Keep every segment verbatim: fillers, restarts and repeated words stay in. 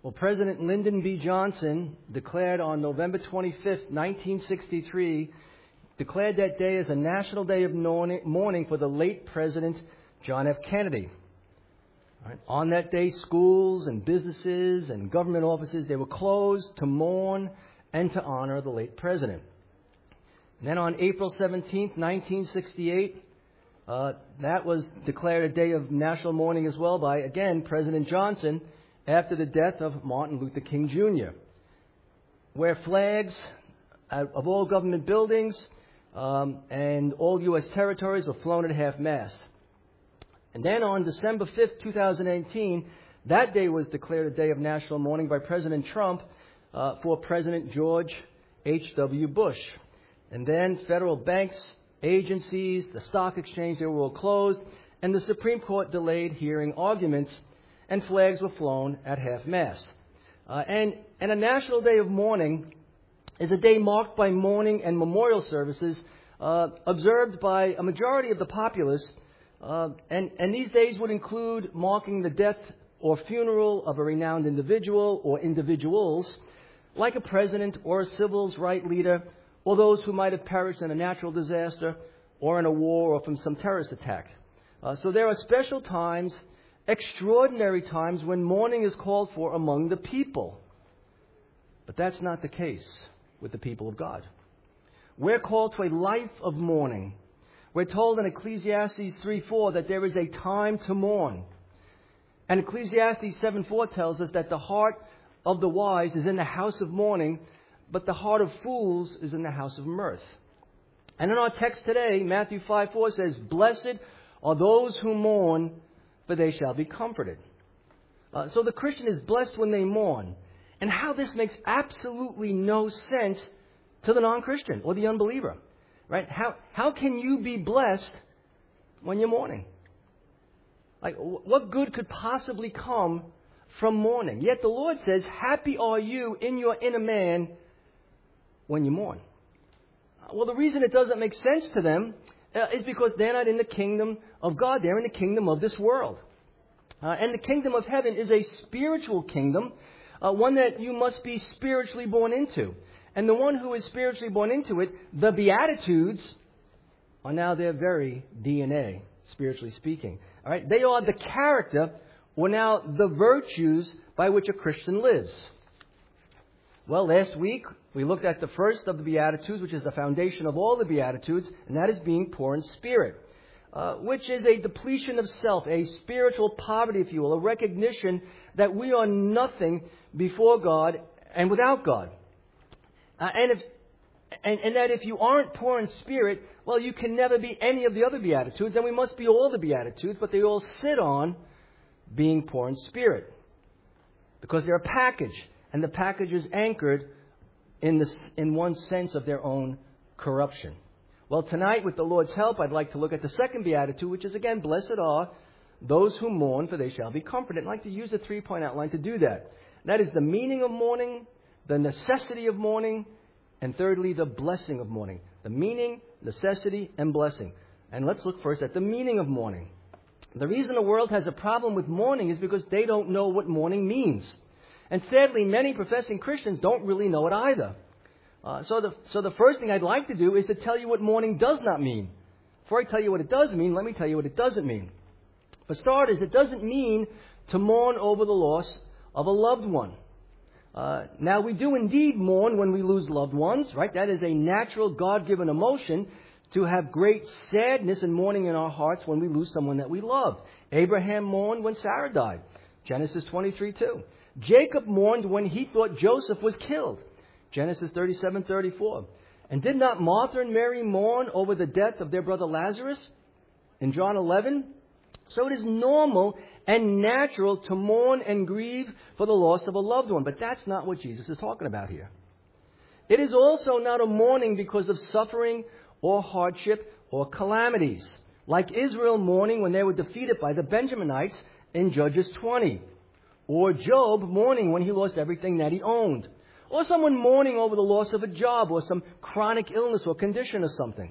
Well, President Lyndon B. Johnson declared on November twenty-fifth, nineteen sixty-three, declared that day as a national day of mourning for the late President John F. Kennedy. Right. On that day, schools and businesses and government offices, they were closed to mourn and to honor the late president. And then on April seventeenth, nineteen sixty-eight, uh, that was declared a day of national mourning as well by, again, President Johnson, after the death of Martin Luther King Junior, where flags of all government buildings um, and all U S territories were flown at half-mast. And then on December fifth, twenty eighteen, that day was declared a day of national mourning by President Trump uh, for President George H W. Bush. And then federal banks, agencies, the stock exchange, they were all closed, and the Supreme Court delayed hearing arguments, and flags were flown at half-mast. Uh, and, and a national day of mourning is a day marked by mourning and memorial services uh, observed by a majority of the populace. Uh, and, and these days would include marking the death or funeral of a renowned individual or individuals, like a president or a civil rights leader, or those who might have perished in a natural disaster or in a war or from some terrorist attack. Uh, so there are special times, extraordinary times, when mourning is called for among the people. But that's not the case with the people of God. We're called to a life of mourning. We're told in Ecclesiastes three four that there is a time to mourn. And Ecclesiastes seven four tells us that the heart of the wise is in the house of mourning, but the heart of fools is in the house of mirth. And in our text today, Matthew five four says, "Blessed are those who mourn, for they shall be comforted." Uh, so the Christian is blessed when they mourn. And how this makes absolutely no sense to the non-Christian or the unbeliever. Right? How how can you be blessed when you're mourning? Like, what good could possibly come from mourning? Yet the Lord says, "Happy are you in your inner man when you mourn." Well, the reason it doesn't make sense to them uh, is because they're not in the kingdom of God. They're in the kingdom of this world. Uh, and the kingdom of heaven is a spiritual kingdom, uh, one that you must be spiritually born into. And the one who is spiritually born into it, the Beatitudes, are now their very D N A, spiritually speaking. All right? They are the character, or now the virtues by which a Christian lives. Well, last week we looked at the first of the Beatitudes, which is the foundation of all the Beatitudes, and that is being poor in spirit, uh, which is a depletion of self, a spiritual poverty, if you will, a recognition that we are nothing before God and without God. Uh, and, if, and, and that if you aren't poor in spirit, well, you can never be any of the other Beatitudes, and we must be all the Beatitudes, but they all sit on being poor in spirit, because they're a package, and the package is anchored in, the, in one sense of their own corruption. Well, tonight, with the Lord's help, I'd like to look at the second Beatitude, which is, again, "Blessed are those who mourn, for they shall be comforted." I'd like to use a three-point outline to do that. That is the meaning of mourning, the necessity of mourning, and thirdly, the blessing of mourning. The meaning, necessity, and blessing. And let's look first at the meaning of mourning. The reason the world has a problem with mourning is because they don't know what mourning means. And sadly, many professing Christians don't really know it either. Uh, so, the, so the first thing I'd like to do is to tell you what mourning does not mean. Before I tell you what it does mean, let me tell you what it doesn't mean. For starters, it doesn't mean to mourn over the loss of a loved one. Uh, now, we do indeed mourn when we lose loved ones, right? That is a natural God-given emotion, to have great sadness and mourning in our hearts when we lose someone that we loved. Abraham mourned when Sarah died, Genesis twenty-three two. Jacob mourned when he thought Joseph was killed, Genesis thirty-seven thirty-four. And did not Martha and Mary mourn over the death of their brother Lazarus in John eleven? So it is normal and natural to mourn and grieve for the loss of a loved one. But that's not what Jesus is talking about here. It is also not a mourning because of suffering or hardship or calamities, like Israel mourning when they were defeated by the Benjaminites in Judges twenty, or Job mourning when he lost everything that he owned, or someone mourning over the loss of a job or some chronic illness or condition or something.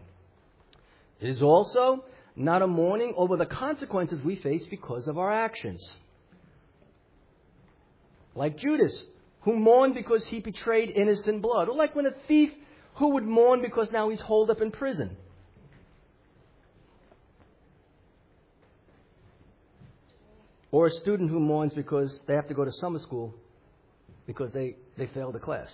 It is also not a mourning over the consequences we face because of our actions. like Judas, who mourned because he betrayed innocent blood. Or like when a thief who would mourn because now he's holed up in prison. Or a student who mourns because they have to go to summer school because they, they failed a class.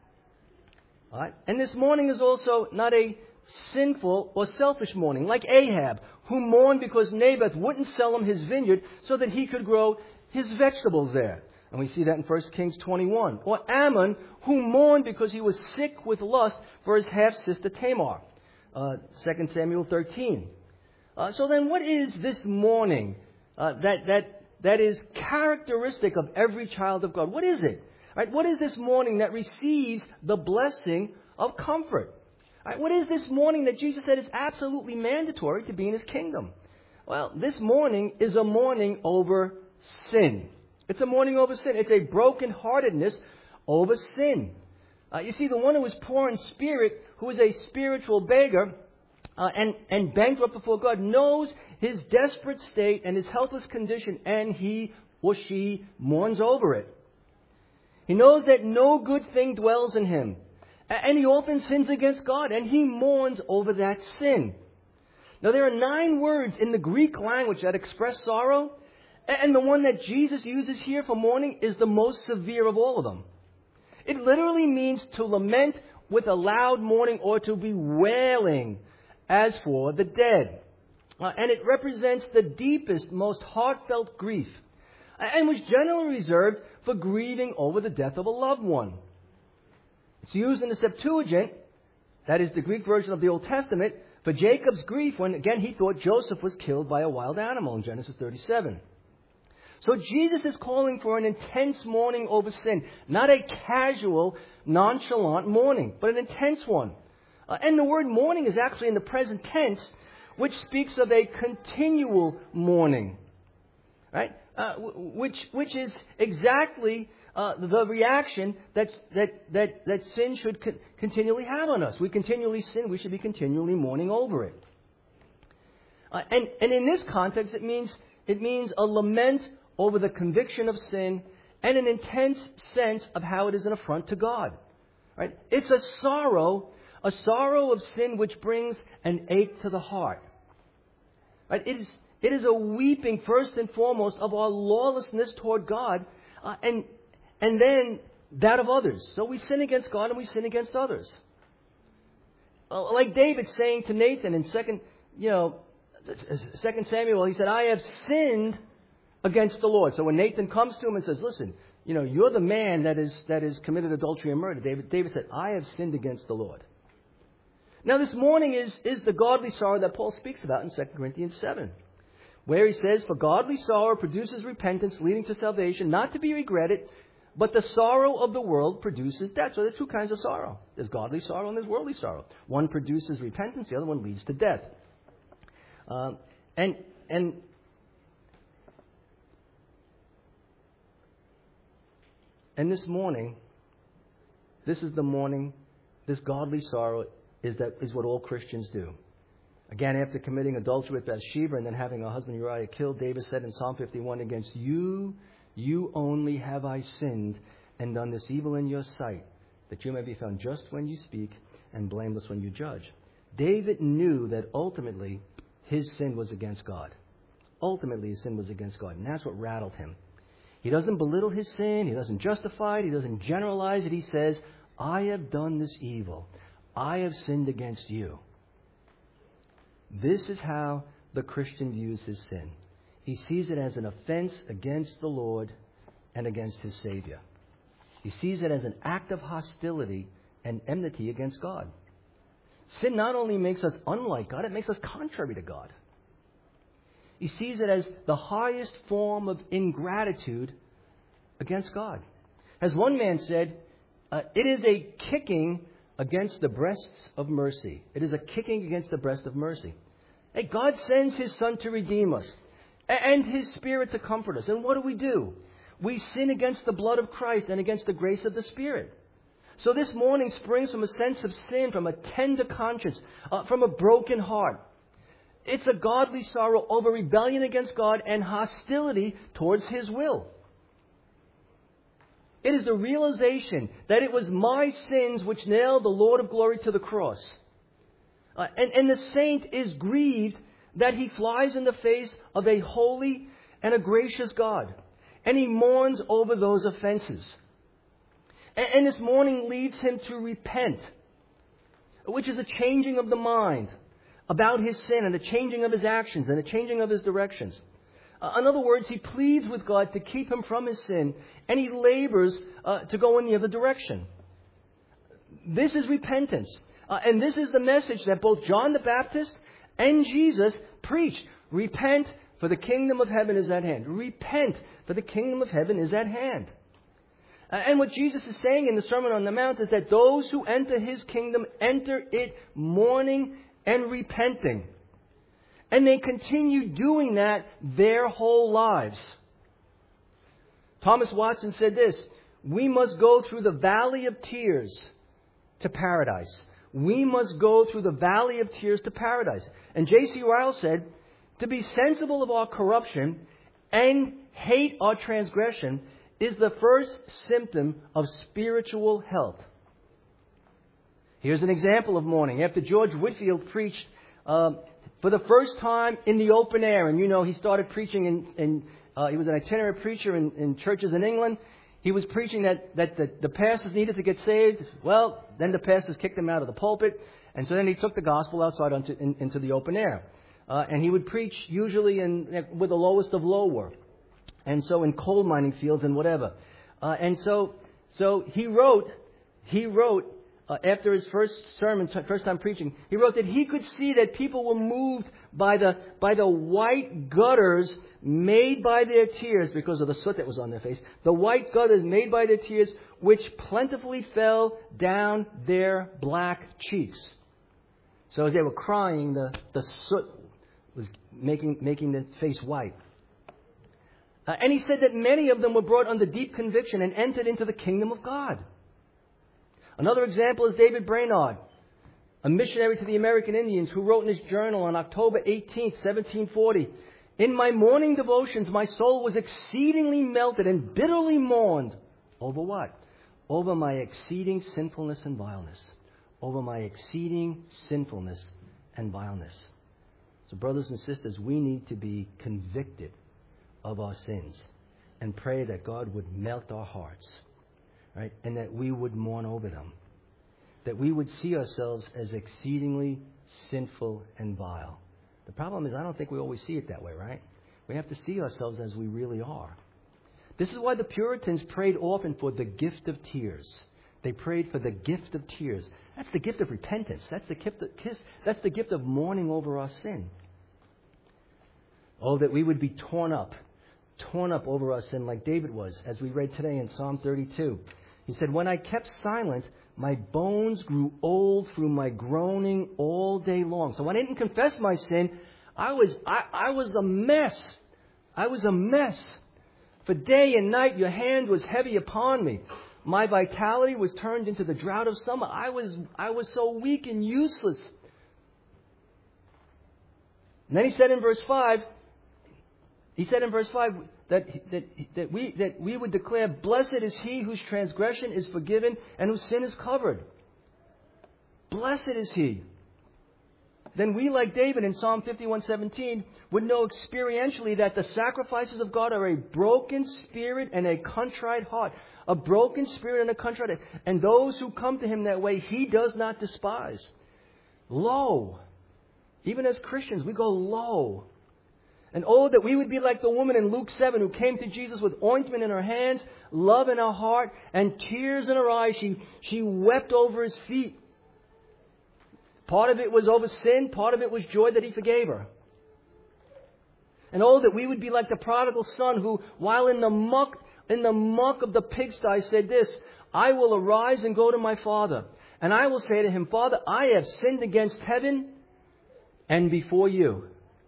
All right? And this mourning is also not a sinful or selfish mourning, like Ahab, who mourned because Naboth wouldn't sell him his vineyard so that he could grow his vegetables there. And we see that in First Kings twenty-one. Or Ammon, who mourned because he was sick with lust for his half-sister Tamar. Uh, Second Samuel thirteen. Uh, so then what is this mourning uh, that, that, that is characteristic of every child of God? What is it? Right? What is this mourning that receives the blessing of comfort? Right? What is this mourning that Jesus said is absolutely mandatory to be in His kingdom? Well, this mourning is a mourning over sin. It's a mourning over sin. It's a brokenheartedness over sin. Uh, you see, the one who is poor in spirit, who is a spiritual beggar uh, and, and bankrupt before God, knows his desperate state and his helpless condition, and he or she mourns over it. He knows that no good thing dwells in him, and he often sins against God, and he mourns over that sin. Now, there are nine words in the Greek language that express sorrow, and the one that Jesus uses here for mourning is the most severe of all of them. It literally means to lament with a loud mourning or to be wailing as for the dead. Uh, and it represents the deepest, most heartfelt grief, and was generally reserved for grieving over the death of a loved one. It's used in the Septuagint, that is the Greek version of the Old Testament, for Jacob's grief when, again, he thought Joseph was killed by a wild animal in Genesis thirty-seven. So Jesus is calling for an intense mourning over sin, not a casual, nonchalant mourning, but an intense one. Uh, and the word mourning is actually in the present tense, which speaks of a continual mourning, right? Uh, which which is exactly uh, the reaction that that that that sin should co- continually have on us. We continually sin; we should be continually mourning over it. Uh, and and in this context, it means it means a lament over the conviction of sin and an intense sense of how it is an affront to God. Right? It's a sorrow, a sorrow of sin which brings an ache to the heart. Right? It is. It is a weeping, first and foremost, of our lawlessness toward God, uh, and and then that of others. So we sin against God and we sin against others. Uh, like David saying to Nathan in second, you know, Second Samuel, he said, "I have sinned against the Lord." So when Nathan comes to him and says, "Listen, you know, you're the man that is that is committed adultery and murder," David David said, "I have sinned against the Lord." Now this mourning is is the godly sorrow that Paul speaks about in Second Corinthians seven. Where he says, "For godly sorrow produces repentance leading to salvation, not to be regretted, but the sorrow of the world produces death." So there's two kinds of sorrow. There's godly sorrow and there's worldly sorrow. One produces repentance, the other one leads to death. Um, and and and this morning, this is the morning, this godly sorrow is that is what all Christians do. Again, after committing adultery with Bathsheba and then having her husband Uriah killed, David said in Psalm fifty-one, "Against you, you only have I sinned and done this evil in your sight, that you may be found just when you speak and blameless when you judge." David knew that ultimately his sin was against God. Ultimately his sin was against God, and that's what rattled him. He doesn't belittle his sin. He doesn't justify it. He doesn't generalize it. He says, "I have done this evil. I have sinned against you." This is how the Christian views his sin. He sees it as an offense against the Lord and against his Savior. He sees it as an act of hostility and enmity against God. Sin not only makes us unlike God, it makes us contrary to God. He sees it as the highest form of ingratitude against God. As one man said, uh, it is a kicking against the breasts of mercy. It is a kicking against the breast of mercy. Hey, God sends His Son to redeem us and His Spirit to comfort us. And what do we do? We sin against the blood of Christ and against the grace of the Spirit. So this morning springs from a sense of sin, from a tender conscience, uh, from a broken heart. It's a godly sorrow over rebellion against God and hostility towards His will. It is the realization that it was my sins which nailed the Lord of glory to the cross. Uh, and, and the saint is grieved that he flies in the face of a holy and a gracious God. And he mourns over those offenses. And, and this mourning leads him to repent, which is a changing of the mind about his sin and a changing of his actions and a changing of his directions. Uh, in other words, he pleads with God to keep him from his sin, and he labors uh, to go in the other direction. This is repentance. Uh, and this is the message that both John the Baptist and Jesus preached. Repent, for the kingdom of heaven is at hand. Repent, for the kingdom of heaven is at hand. Uh, and what Jesus is saying in the Sermon on the Mount is that those who enter his kingdom enter it mourning and repenting. And they continue doing that their whole lives. Thomas Watson said this: we must go through the valley of tears to paradise. We must go through the valley of tears to paradise. And J C Ryle said, to be sensible of our corruption and hate our transgression is the first symptom of spiritual health. Here's an example of mourning. After George Whitefield preached uh, for the first time in the open air, and you know he started preaching in, in uh, he was an itinerant preacher in, in churches in England. He was preaching that, that the, the pastors needed to get saved. Well, then the pastors kicked him out of the pulpit. And so then he took the gospel outside onto, in, into the open air. Uh, and he would preach usually in where the lowest of low were. And so in coal mining fields and whatever. Uh, and so so he wrote, he wrote, uh, after his first sermon, first time preaching, he wrote that he could see that people were moved by the by the white gutters made by their tears because of the soot that was on their face. The white gutters made by their tears, which plentifully fell down their black cheeks. So as they were crying, the, the soot was making making the face white. Uh, and he said that many of them were brought under deep conviction and entered into the kingdom of God. Another example is David Brainerd, a missionary to the American Indians, who wrote in his journal on October eighteenth, seventeen forty, "In my morning devotions, my soul was exceedingly melted and bitterly mourned." Over what? Over my exceeding sinfulness and vileness. Over my exceeding sinfulness and vileness. So brothers and sisters, we need to be convicted of our sins and pray that God would melt our hearts, right? And that we would mourn over them. That we would see ourselves as exceedingly sinful and vile. The problem is I don't think we always see it that way, right? We have to see ourselves as we really are. This is why the Puritans prayed often for the gift of tears. They prayed for the gift of tears. That's the gift of repentance. That's the gift of, that's the gift of mourning over our sin. Oh, that we would be torn up, torn up over our sin like David was, as we read today in Psalm thirty-two. He said, "When I kept silent, my bones grew old through my groaning all day long." So when I didn't confess my sin, I was I, I was a mess. I was a mess. For day and night your hand was heavy upon me. My vitality was turned into the drought of summer. I was I was so weak and useless. And then he said in verse five, he said in verse five that that that we that we would declare, "Blessed is he whose transgression is forgiven and whose sin is covered." Blessed is he. Then we, like David in Psalm fifty-one seventeen, would know experientially that the sacrifices of God are a broken spirit and a contrite heart. A broken spirit and a contrite heart. And those who come to him that way, he does not despise. Lo. Even as Christians, we go low. And oh, that we would be like the woman in Luke seven who came to Jesus with ointment in her hands, love in her heart, and tears in her eyes. She, she wept over his feet. Part of it was over sin. Part of it was joy that he forgave her. And oh, that we would be like the prodigal son who, while in the muck, in the muck of the pigsty, said this, "I will arise and go to my father. And I will say to him, Father, I have sinned against heaven and before you."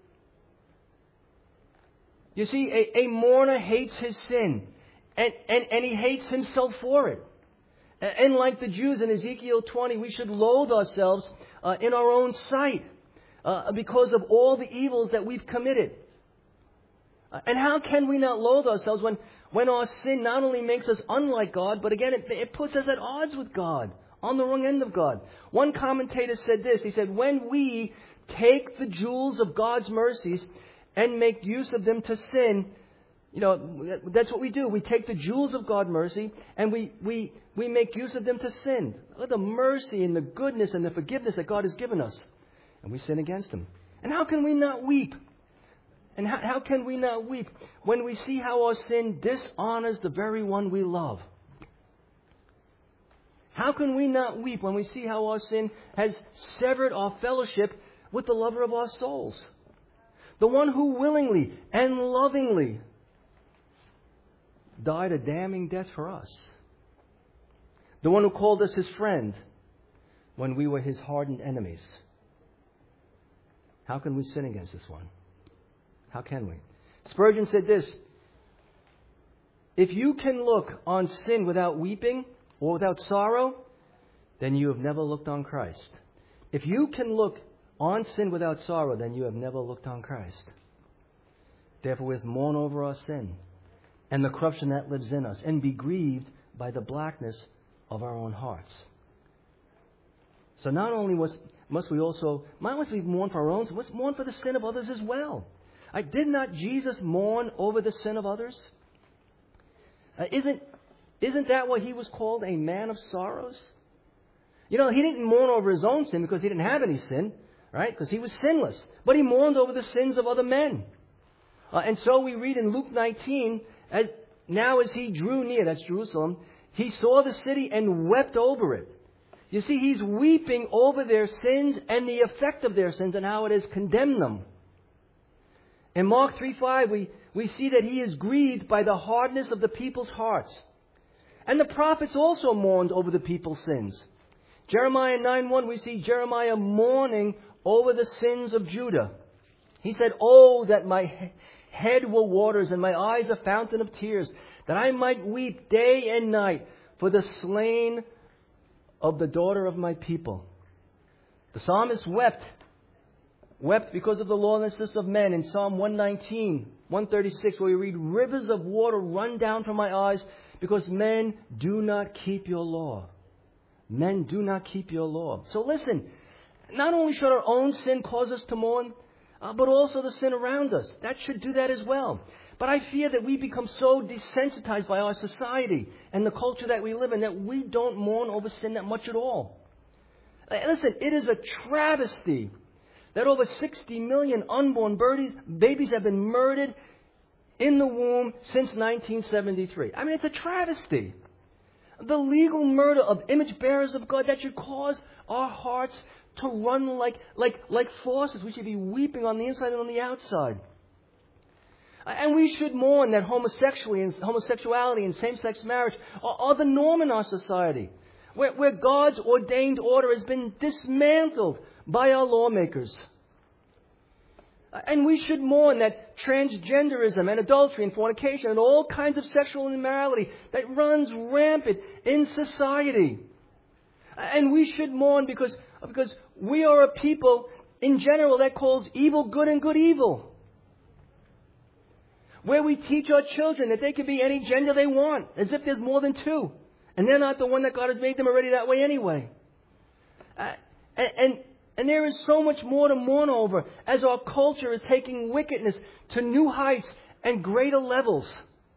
You see, a, a mourner hates his sin. And, and, and he hates himself for it. And like the Jews in Ezekiel twenty, we should loathe ourselves uh, in our own sight uh, because of all the evils that we've committed. Uh, and how can we not loathe ourselves when, when our sin not only makes us unlike God, but again, it, it puts us at odds with God, on the wrong end of God. One commentator said this. He said, when we take the jewels of God's mercies and make use of them to sin, you know, that's what we do. We take the jewels of God's mercy and we, we, we make use of them to sin. Look at the mercy and the goodness and the forgiveness that God has given us. And we sin against Him. And how can we not weep? And how, how can we not weep when we see how our sin dishonors the very one we love? How can we not weep when we see how our sin has severed our fellowship with the lover of our souls? The one who willingly and lovingly died a damning death for us. The one who called us His friend when we were His hardened enemies. How can we sin against this one? How can we? Spurgeon said this: if you can look on sin without weeping or without sorrow, then you have never looked on Christ. If you can look on sin without sorrow, then you have never looked on Christ. Therefore, we must mourn over our sin and the corruption that lives in us, and be grieved by the blackness of our own hearts. So not only must, must we also, not must we mourn for our own, we must mourn for the sin of others as well. I, did not Jesus mourn over the sin of others? Uh, isn't, isn't that what He was called, a man of sorrows? You know, He didn't mourn over His own sin because He didn't have any sin, right? Because He was sinless. But He mourned over the sins of other men. Uh, and so we read in Luke nineteen, as now as He drew near, that's Jerusalem, He saw the city and wept over it. You see, He's weeping over their sins and the effect of their sins and how it has condemned them. In Mark three five, we, we see that He is grieved by the hardness of the people's hearts. And the prophets also mourned over the people's sins. Jeremiah nine one, we see Jeremiah mourning over the sins of Judah. He said, "Oh, that my head were waters and my eyes a fountain of tears, that I might weep day and night for the slain of the daughter of my people." The psalmist wept, wept because of the lawlessness of men in Psalm one nineteen, one thirty-six, where we read, "Rivers of water run down from my eyes because men do not keep your law." Men do not keep your law. So listen, not only should our own sin cause us to mourn, Uh, but also the sin around us. That should do that as well. But I fear that we become so desensitized by our society and the culture that we live in that we don't mourn over sin that much at all. Uh, listen, it is a travesty that over sixty million unborn babies, babies have been murdered in the womb since nineteen seventy-three. I mean, it's a travesty. The legal murder of image bearers of God, that should cause our hearts to run like, like, like faucets. We should be weeping on the inside and on the outside. And we should mourn that homosexuality and, homosexuality and same-sex marriage are, are the norm in our society, where, where God's ordained order has been dismantled by our lawmakers. And we should mourn that transgenderism and adultery and fornication and all kinds of sexual immorality that runs rampant in society. And we should mourn because, because we are a people in general that calls evil good and good evil. Where we teach our children that they can be any gender they want, as if there's more than two. And they're not the one that God has made them already that way anyway. Uh, and, and, and there is so much more to mourn over as our culture is taking wickedness to new heights and greater levels.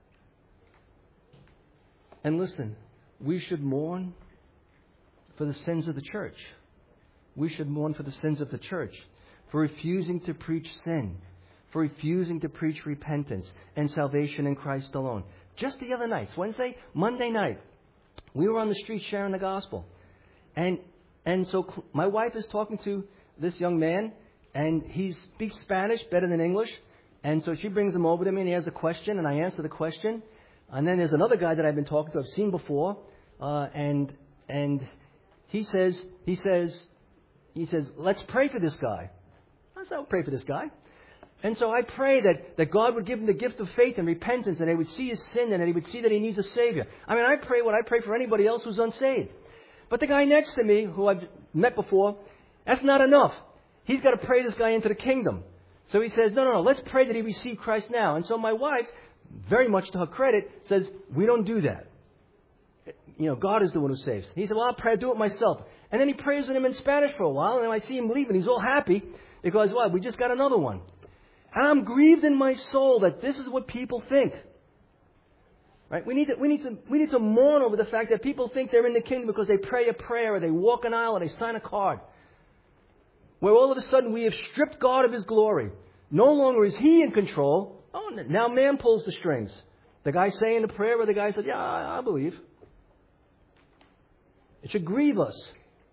And listen, we should mourn for the sins of the church. We should mourn for the sins of the church, for refusing to preach sin, for refusing to preach repentance and salvation in Christ alone. Just the other night, Wednesday, Monday night, we were on the street sharing the gospel. And and so cl- my wife is talking to this young man, and he speaks Spanish better than English. And so she brings him over to me, and he has a question, and I answer the question. And then there's another guy that I've been talking to, I've seen before, uh, and and he says, he says, he says, let's pray for this guy. I said, I'll pray for this guy. And so I pray that, that God would give him the gift of faith and repentance, and he would see his sin, and that he would see that he needs a Savior. I mean, I pray what I pray for anybody else who's unsaved. But the guy next to me, who I've met before, that's not enough. He's got to pray this guy into the kingdom. So he says, no, no, no, let's pray that he receive Christ now. And so my wife very much to her credit, says, we don't do that. You know, God is the one who saves. He said, well, I'll pray, I'll do it myself. And then he prays with him in Spanish for a while, and then I see him leave, and he's all happy because, what, we just got another one. And I'm grieved in my soul that this is what people think. Right? We need to, we need to, we need to mourn over the fact that people think they're in the kingdom because they pray a prayer, or they walk an aisle, or they sign a card. Where all of a sudden we have stripped God of His glory. No longer is He in control. Oh, now man pulls the strings. The guy saying the prayer, or the guy said, yeah, I, I believe. It should grieve us.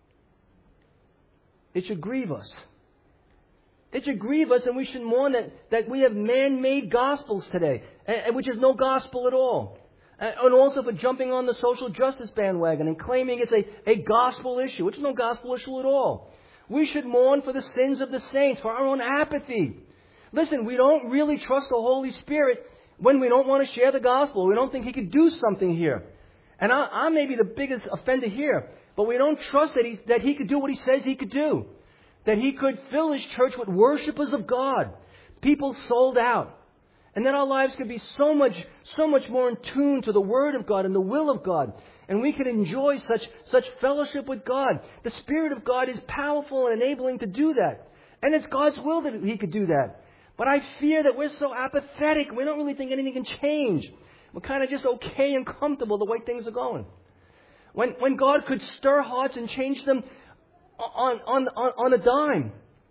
It should grieve us. It should grieve us, and we should mourn that, that we have man-made gospels today, and, which is no gospel at all. And also for jumping on the social justice bandwagon and claiming it's a, a gospel issue, which is no gospel issue at all. We should mourn for the sins of the saints, for our own apathy. Listen, we don't really trust the Holy Spirit when we don't want to share the gospel. We don't think He could do something here. And I, I may be the biggest offender here, but we don't trust that he, that he could do what He says He could do. That He could fill His church with worshipers of God. People sold out. And that our lives could be so much, so much more in tune to the Word of God and the will of God. And we could enjoy such, such fellowship with God. The Spirit of God is powerful and enabling to do that. And it's God's will that He could do that. But I fear that we're so apathetic. We don't really think anything can change. We're kind of just okay and comfortable the way things are going. When, when God could stir hearts and change them on, on, on, on a dime.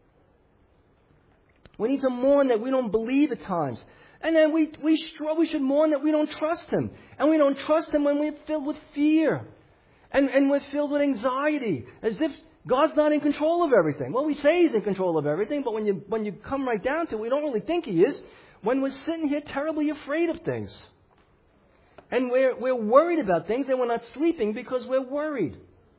We need to mourn that we don't believe at times. And then we, we, we should mourn that we don't trust Him. And we don't trust Him when we're filled with fear. And, and we're filled with anxiety. As if God's not in control of everything. Well, we say He's in control of everything, but when you, when you come right down to it, we don't really think He is. When we're sitting here terribly afraid of things. And we're, we're worried about things, and we're not sleeping because we're worried.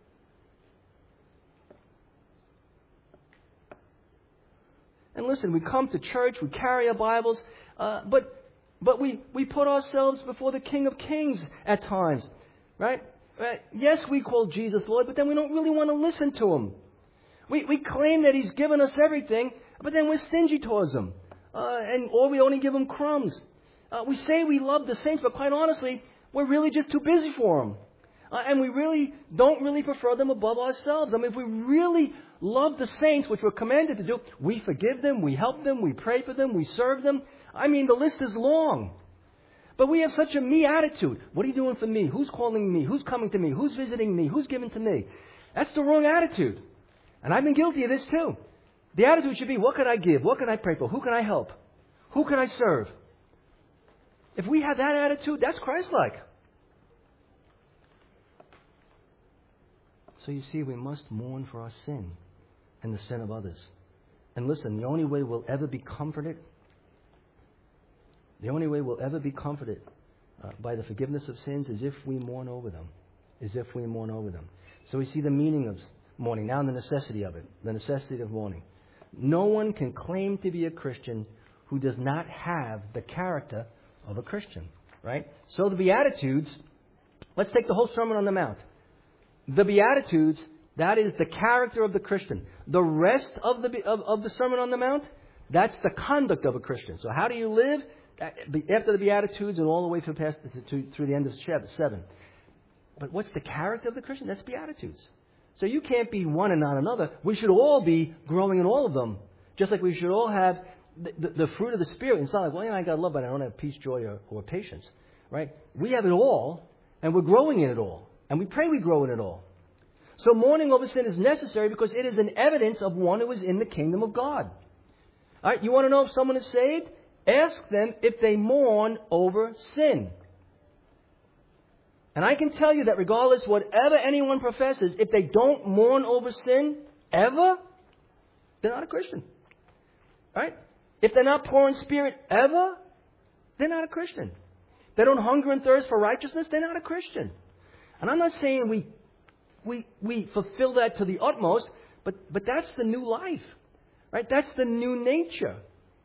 And listen, we come to church, we carry our Bibles, uh, but but we, we put ourselves before the King of Kings at times, right? right? Yes, we call Jesus Lord, but then we don't really want to listen to Him. We we claim that He's given us everything, but then we're stingy towards Him, uh, and or we only give Him crumbs. Uh, we say we love the saints, but quite honestly, we're really just too busy for Him. Uh, and we really don't really prefer them above ourselves. I mean, if we really love the saints, which we're commanded to do, we forgive them, we help them, we pray for them, we serve them. I mean, the list is long. But we have such a me attitude. What are you doing for me? Who's calling me? Who's coming to me? Who's visiting me? Who's giving to me? That's the wrong attitude. And I've been guilty of this too. The attitude should be, what can I give? What can I pray for? Who can I help? Who can I serve? If we have that attitude, that's Christ-like. So you see, we must mourn for our sin and the sin of others. And listen, the only way we'll ever be comforted, the only way we'll ever be comforted uh, by the forgiveness of sins is if we mourn over them. Is if we mourn over them. So we see the meaning of mourning, now the necessity of it, the necessity of mourning. No one can claim to be a Christian who does not have the character of a Christian, right? So the Beatitudes, let's take the whole Sermon on the Mount. The Beatitudes, that is the character of the Christian. The rest of the of, of the Sermon on the Mount, that's the conduct of a Christian. So how do you live? After the Beatitudes and all the way through, past, to, through the end of chapter seven. But what's the character of the Christian? That's Beatitudes. So you can't be one and not another. We should all be growing in all of them. Just like we should all have the, the, the fruit of the Spirit. It's not like, well, yeah, I got love, but I don't have peace, joy, or, or patience. Right? We have it all, and we're growing in it all. And we pray we grow in it all. So mourning over sin is necessary because it is an evidence of one who is in the kingdom of God. All right, you want to know if someone is saved? Ask them if they mourn over sin. And I can tell you that regardless whatever anyone professes, if they don't mourn over sin ever, they're not a Christian. Right? If they're not poor in spirit ever, they're not a Christian. If they don't hunger and thirst for righteousness, they're not a Christian. And I'm not saying we we we fulfill that to the utmost, but but that's the new life. Right? That's the new nature.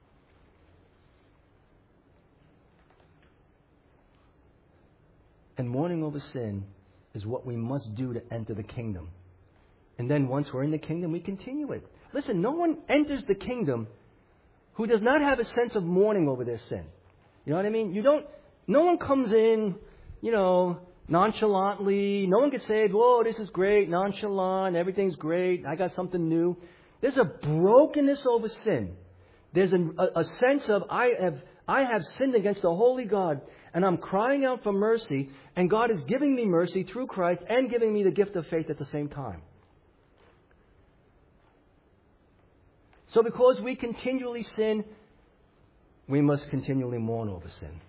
And mourning over sin is what we must do to enter the kingdom. And then once we're in the kingdom, we continue it. Listen, no one enters the kingdom who does not have a sense of mourning over their sin. You know what I mean? You don't, no one comes in, you know, nonchalantly. No one gets saved. Whoa, this is great. Nonchalant. Everything's great. I got something new. There's a brokenness over sin. There's a, a, a sense of I have I have sinned against the holy God, and I'm crying out for mercy, and God is giving me mercy through Christ and giving me the gift of faith at the same time. So because we continually sin, we must continually mourn over sin.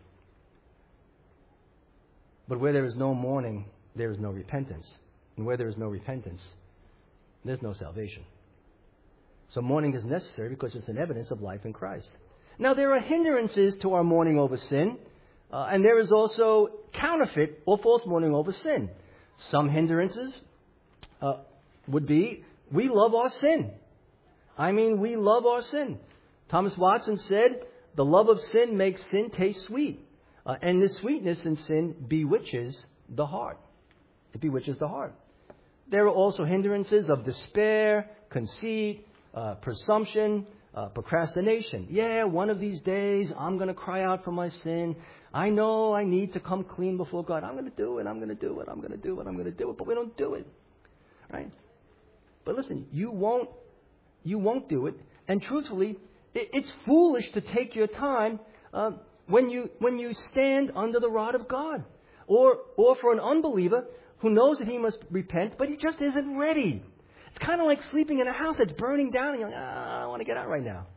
But where there is no mourning, there is no repentance. And where there is no repentance, there's no salvation. So mourning is necessary because it's an evidence of life in Christ. Now, there are hindrances to our mourning over sin, uh, and there is also counterfeit or false mourning over sin. Some hindrances uh, would be, we love our sin. I mean, we love our sin. Thomas Watson said, the love of sin makes sin taste sweet, uh, and the sweetness in sin bewitches the heart. It bewitches the heart. There are also hindrances of despair, conceit, uh, presumption, Uh, procrastination. Yeah, one of these days I'm going to cry out for my sin. I know I need to come clean before God. I'm going to do it. I'm going to do it. I'm going to do it. I'm going to do it. But we don't do it. Right? But listen, you won't, you won't do it. And truthfully, it, it's foolish to take your time uh, when you when you stand under the rod of God. Or, or for an unbeliever who knows that he must repent, but he just isn't ready. It's kind of like sleeping in a house that's burning down and you're like, ah, I don't want to get out right now.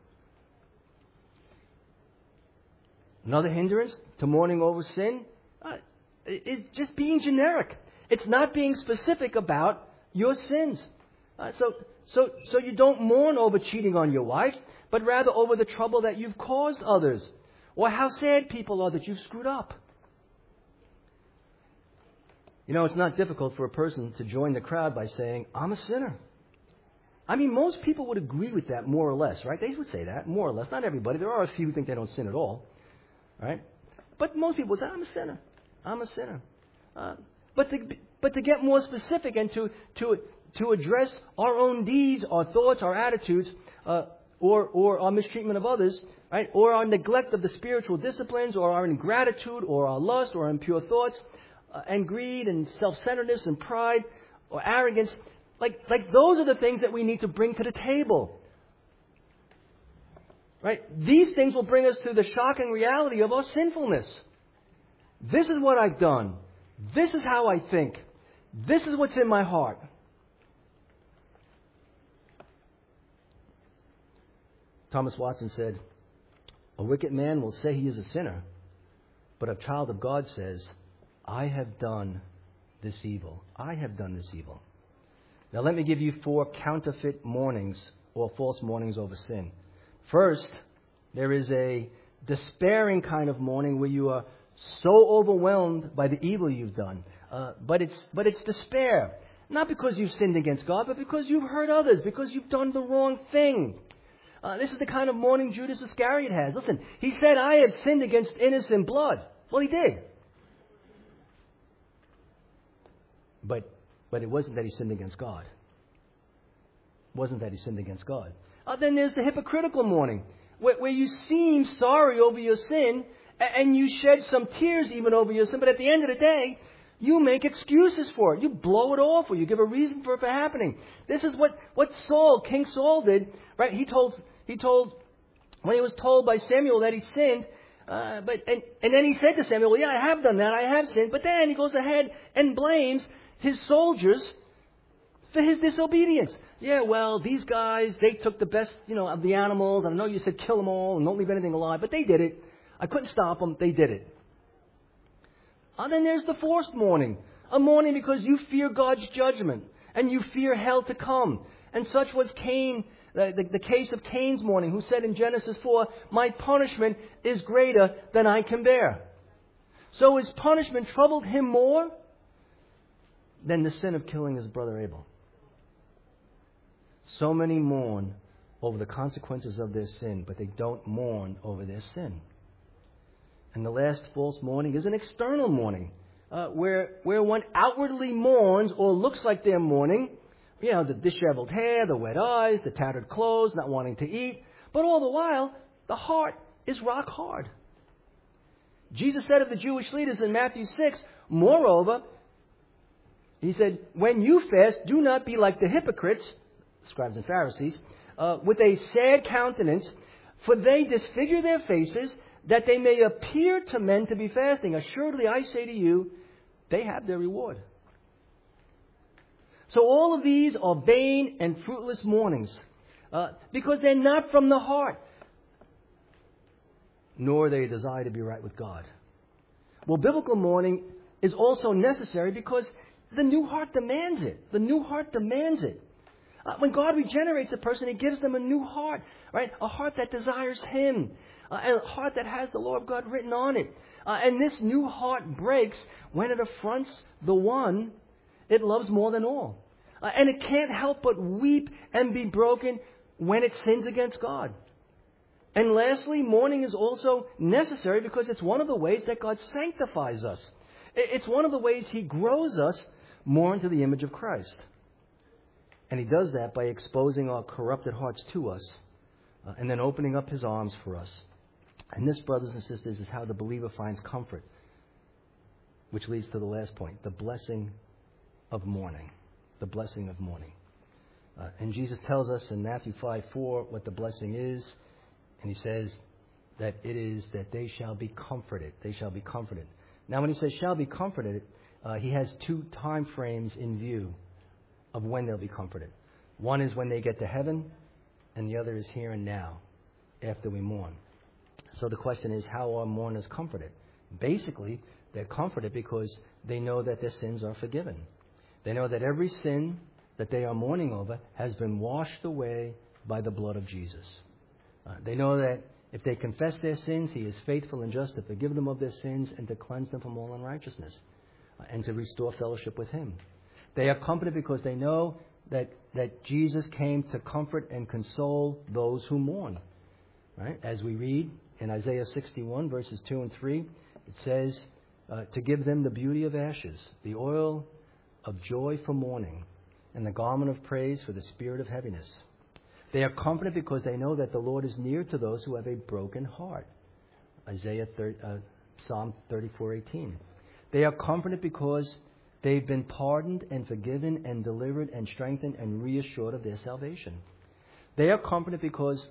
Another hindrance to mourning over sin uh, is just being generic. It's not being specific about your sins. Uh, so, so, so you don't mourn over cheating on your wife, but rather over the trouble that you've caused others, or how sad people are that you've screwed up. You know, it's not difficult for a person to join the crowd by saying, I'm a sinner. I mean, most people would agree with that more or less, right? They would say that, more or less. Not everybody. There are a few who think they don't sin at all, right? But most people would say, I'm a sinner. I'm a sinner. Uh, but, to, but to get more specific and to, to, to address our own deeds, our thoughts, our attitudes, uh, or, or our mistreatment of others, right? Or our neglect of the spiritual disciplines, or our ingratitude, or our lust, or our impure thoughts, Uh, and greed and self-centeredness and pride or arrogance. Like, like those are the things that we need to bring to the table. Right? These things will bring us to the shocking reality of our sinfulness. This is what I've done. This is how I think. This is what's in my heart. Thomas Watson said, a wicked man will say he is a sinner, but a child of God says, I have done this evil. I have done this evil. Now let me give you four counterfeit mournings or false mournings over sin. First, there is a despairing kind of mourning where you are so overwhelmed by the evil you've done. Uh, but it's but it's despair. Not because you've sinned against God, but because you've hurt others, because you've done the wrong thing. Uh, this is the kind of mourning Judas Iscariot has. Listen, he said, I have sinned against innocent blood. Well, he did. But but it wasn't that he sinned against God. It wasn't that he sinned against God. Uh, then there's the hypocritical mourning, where, where you seem sorry over your sin, and you shed some tears even over your sin, but at the end of the day, you make excuses for it. You blow it off, or you give a reason for it for happening. This is what, what Saul, King Saul did, right? He told, he told, when he was told by Samuel that he sinned, uh, but and, and then he said to Samuel, well, yeah, I have done that, I have sinned, but then he goes ahead and blames his soldiers for his disobedience. Yeah, well, these guys, they took the best, you know, of the animals. I know you said kill them all and don't leave anything alive, but they did it. I couldn't stop them. They did it. And then there's the forced mourning. A mourning because you fear God's judgment and you fear hell to come. And such was Cain, the, the, the case of Cain's mourning, who said in Genesis four, my punishment is greater than I can bear. So his punishment troubled him more than the sin of killing his brother Abel. So many mourn over the consequences of their sin, but they don't mourn over their sin. And the last false mourning is an external mourning, uh, where where one outwardly mourns or looks like they're mourning. You know, the disheveled hair, the wet eyes, the tattered clothes, not wanting to eat. But all the while, the heart is rock hard. Jesus said of the Jewish leaders in Matthew six, moreover, he said, when you fast, do not be like the hypocrites, scribes and Pharisees, uh, with a sad countenance, for they disfigure their faces, that they may appear to men to be fasting. Assuredly, I say to you, they have their reward. So all of these are vain and fruitless mournings, uh, because they're not from the heart, nor they desire to be right with God. Well, biblical mourning is also necessary because the new heart demands it. The new heart demands it. Uh, when God regenerates a person, He gives them a new heart, right? A heart that desires Him, uh, and a heart that has the law of God written on it. Uh, and this new heart breaks when it affronts the one it loves more than all. Uh, and it can't help but weep and be broken when it sins against God. And lastly, mourning is also necessary because it's one of the ways that God sanctifies us. It's one of the ways He grows us more into the image of Christ. And He does that by exposing our corrupted hearts to us, uh, and then opening up His arms for us. And this, brothers and sisters, is how the believer finds comfort, which leads to the last point, the blessing of mourning. The blessing of mourning. Uh, and Jesus tells us in Matthew five four what the blessing is. And He says that it is that they shall be comforted. They shall be comforted. Now, when He says shall be comforted, uh, He has two time frames in view of when they'll be comforted. One is when they get to heaven, and the other is here and now, after we mourn. So the question is, how are mourners comforted? Basically, they're comforted because they know that their sins are forgiven. They know that every sin that they are mourning over has been washed away by the blood of Jesus. Uh, they know that if they confess their sins, He is faithful and just to forgive them of their sins and to cleanse them from all unrighteousness, uh, and to restore fellowship with Him. They are comforted because they know that, that Jesus came to comfort and console those who mourn. Right? As we read in Isaiah sixty-one, verses two and three, it says, uh, to give them the beauty of ashes, the oil of joy for mourning, and the garment of praise for the spirit of heaviness. They are comforted because they know that the Lord is near to those who have a broken heart. Isaiah thirty, uh, Psalm thirty-four eighteen. They are comforted because they've been pardoned and forgiven and delivered and strengthened and reassured of their salvation. They are comforted because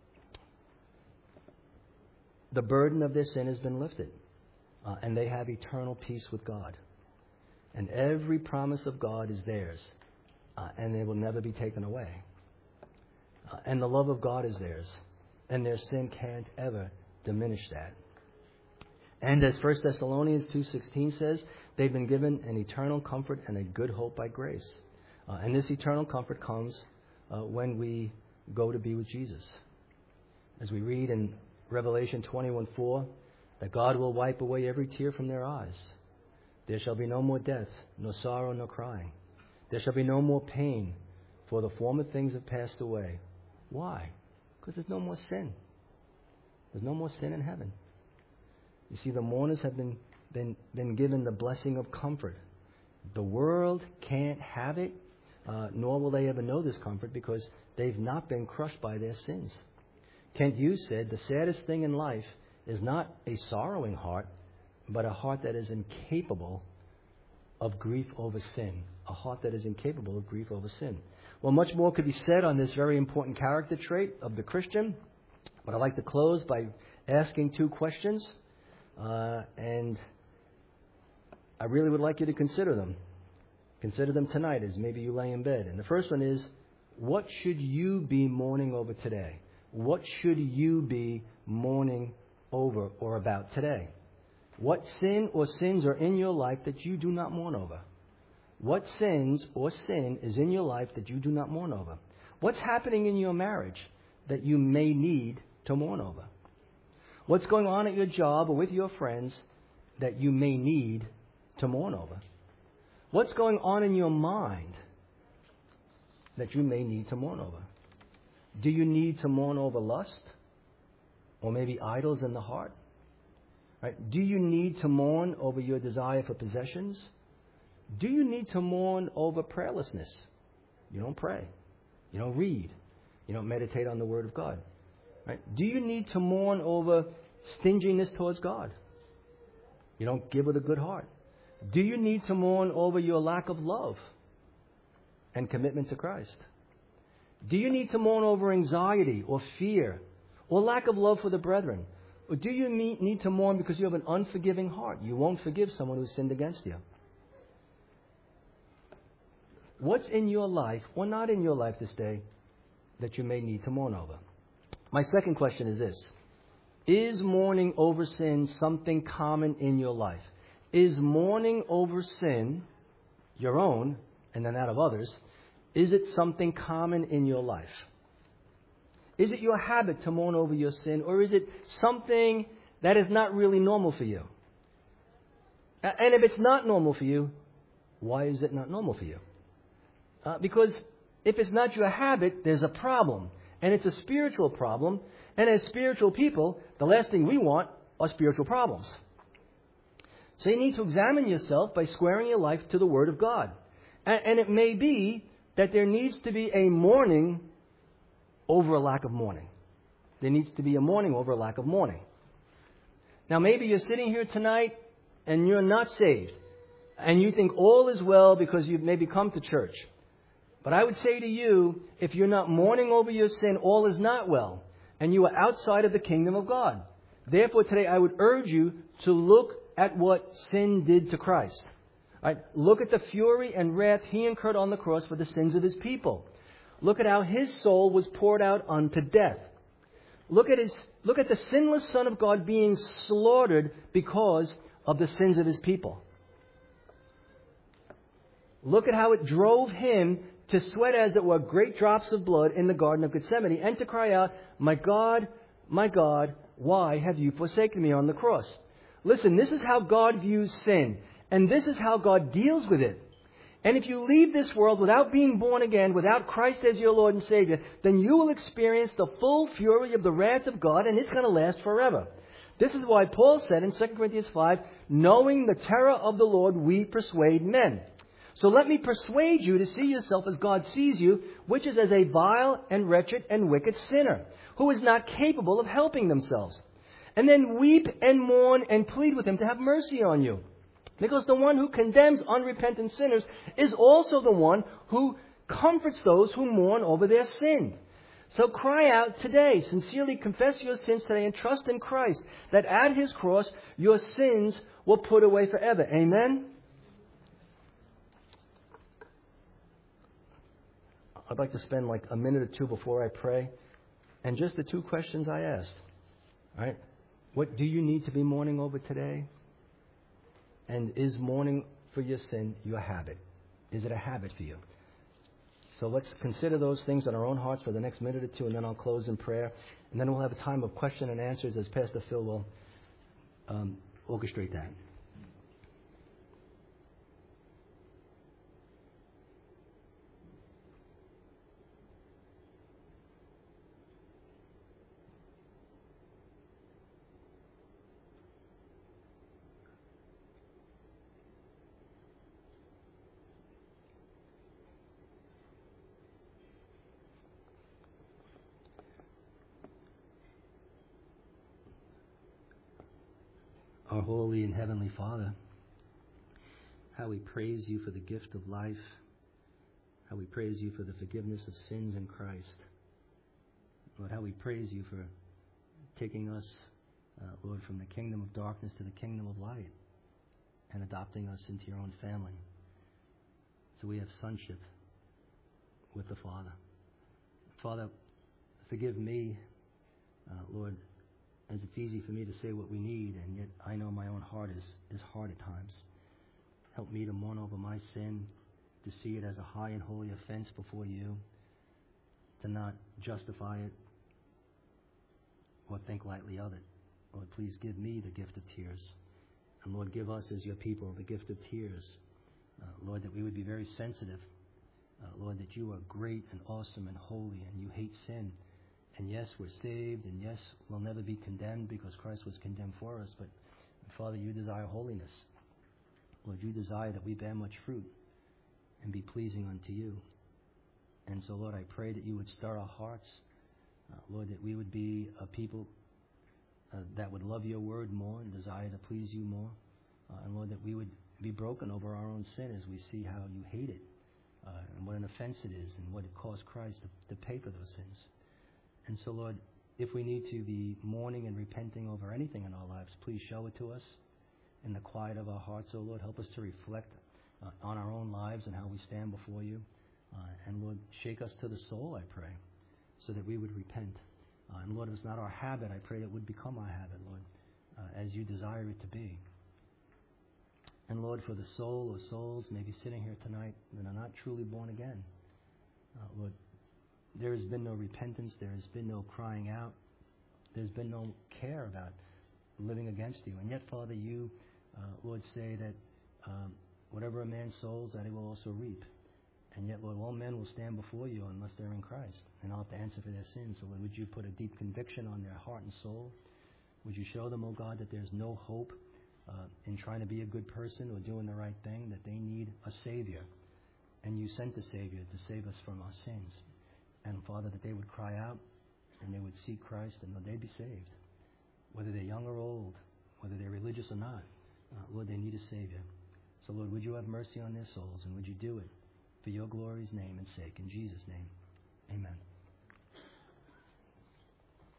the burden of their sin has been lifted, uh, and they have eternal peace with God. And every promise of God is theirs, uh, and they will never be taken away. Uh, and the love of God is theirs, and their sin can't ever diminish that. And as First Thessalonians two sixteen says, they've been given an eternal comfort and a good hope by grace. Uh, and this eternal comfort comes uh, when we go to be with Jesus. As we read in Revelation twenty-one four, that God will wipe away every tear from their eyes. There shall be no more death, no sorrow, no crying. There shall be no more pain, for the former things have passed away. Why? Because there's no more sin. There's no more sin in heaven. You see, the mourners have been, been, been given the blessing of comfort. The world can't have it, uh, nor will they ever know this comfort because they've not been crushed by their sins. Kent Hughes said, the saddest thing in life is not a sorrowing heart, but a heart that is incapable of grief over sin. A heart that is incapable of grief over sin. Well, much more could be said on this very important character trait of the Christian, but I'd like to close by asking two questions, uh, and I really would like you to consider them. Consider them tonight as maybe you lay in bed. And the first one is, what should you be mourning over today? What should you be mourning over or about today? What sin or sins are in your life that you do not mourn over? What sins or sin is in your life that you do not mourn over? What's happening in your marriage that you may need to mourn over? What's going on at your job or with your friends that you may need to mourn over? What's going on in your mind that you may need to mourn over? Do you need to mourn over lust? Or maybe idols in the heart? Right? Do you need to mourn over your desire for possessions? Do you need to mourn over prayerlessness? You don't pray. You don't read. You don't meditate on the Word of God. Right? Do you need to mourn over stinginess towards God? You don't give with a good heart. Do you need to mourn over your lack of love and commitment to Christ? Do you need to mourn over anxiety or fear or lack of love for the brethren? Or do you need to mourn because you have an unforgiving heart? You won't forgive someone who sinned against you. What's in your life or not in your life this day that you may need to mourn over? My second question is this. Is mourning over sin something common in your life? Is mourning over sin, your own and then that of others, is it something common in your life? Is it your habit to mourn over your sin, or is it something that is not really normal for you? And if it's not normal for you, why is it not normal for you? Uh, because if it's not your habit, there's a problem. And it's a spiritual problem. And as spiritual people, the last thing we want are spiritual problems. So you need to examine yourself by squaring your life to the Word of God. And, and it may be that there needs to be a mourning over a lack of mourning. There needs to be a mourning over a lack of mourning. Now maybe you're sitting here tonight and you're not saved. And you think all is well because you've maybe come to church. But I would say to you, if you're not mourning over your sin, all is not well. And you are outside of the kingdom of God. Therefore today I would urge you to look at what sin did to Christ. Right? Look at the fury and wrath He incurred on the cross for the sins of His people. Look at how His soul was poured out unto death. Look at his, look at the sinless Son of God being slaughtered because of the sins of His people. Look at how it drove Him to sweat, as it were, great drops of blood in the Garden of Gethsemane and to cry out, "My God, my God, why have you forsaken me?" on the cross. Listen, this is how God views sin, and this is how God deals with it. And if you leave this world without being born again, without Christ as your Lord and Savior, then you will experience the full fury of the wrath of God, and it's going to last forever. This is why Paul said in Second Corinthians five, "Knowing the terror of the Lord, we persuade men." So let me persuade you to see yourself as God sees you, which is as a vile and wretched and wicked sinner, who is not capable of helping themselves. And then weep and mourn and plead with Him to have mercy on you. Because the one who condemns unrepentant sinners is also the one who comforts those who mourn over their sin. So cry out today, sincerely confess your sins today, and trust in Christ, that at His cross your sins will put away forever. Amen? I'd like to spend like a minute or two before I pray, and just the two questions I asked. All right? What do you need to be mourning over today? And is mourning for your sin your habit? Is it a habit for you? So let's consider those things in our own hearts for the next minute or two, and then I'll close in prayer. And then we'll have a time of question and answers as Pastor Phil will um, orchestrate that. Our holy and heavenly Father, how we praise You for the gift of life, how we praise You for the forgiveness of sins in Christ. Lord, how we praise You for taking us, uh, Lord, from the kingdom of darkness to the kingdom of light and adopting us into Your own family. So we have sonship with the Father. Father, forgive me, uh, Lord, as it's easy for me to say what we need, and yet I know my own heart is, is hard at times. Help me to mourn over my sin, to see it as a high and holy offense before You, to not justify it or think lightly of it. Lord, please give me the gift of tears. And Lord, give us as Your people the gift of tears. Uh, Lord, that we would be very sensitive. Uh, Lord, that You are great and awesome and holy, and You hate sin. And yes, we're saved, and yes, we'll never be condemned because Christ was condemned for us. But, Father, You desire holiness. Lord, You desire that we bear much fruit and be pleasing unto You. And so, Lord, I pray that You would stir our hearts. Uh, Lord, that we would be a people uh, that would love Your word more and desire to please You more. Uh, and Lord, that we would be broken over our own sin as we see how you hate it, uh, and what an offense it is, and what it cost Christ to, to pay for those sins. And so, Lord, if we need to be mourning and repenting over anything in our lives, please show it to us in the quiet of our hearts. Oh, Lord, help us to reflect uh, on our own lives and how we stand before you. Uh, and, Lord, shake us to the soul, I pray, so that we would repent. Uh, and, Lord, if it's not our habit, I pray that it would become our habit, Lord, uh, as you desire it to be. And, Lord, for the soul or souls maybe sitting here tonight that are not truly born again, uh, Lord, there has been no repentance. There has been no crying out. There's been no care about living against you. And yet, Father, you, uh, Lord, say that um, whatever a man sows, that he will also reap. And yet, Lord, all men will stand before you unless they're in Christ, and I'll have to answer for their sins. So, Lord, would you put a deep conviction on their heart and soul? Would you show them, oh God, that there's no hope uh, in trying to be a good person or doing the right thing, that they need a Savior. And you sent the Savior to save us from our sins. And, Father, that they would cry out and they would seek Christ and they'd be saved. Whether they're young or old, whether they're religious or not, uh, Lord, they need a Savior. So, Lord, would you have mercy on their souls, and would you do it for your glory's name and sake. In Jesus' name, amen.